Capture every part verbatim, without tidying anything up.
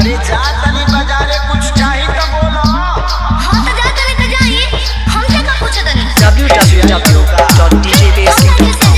अरे जा तनी बाजारे कुछ चाहिए तो बोलो। हाँ तो जा तनी तो जाई, हमसे का पूछो तनी। w w w dot d j basking dot com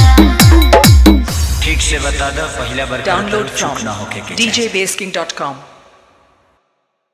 बता दो पहला बार download from ना होके d j basking dot com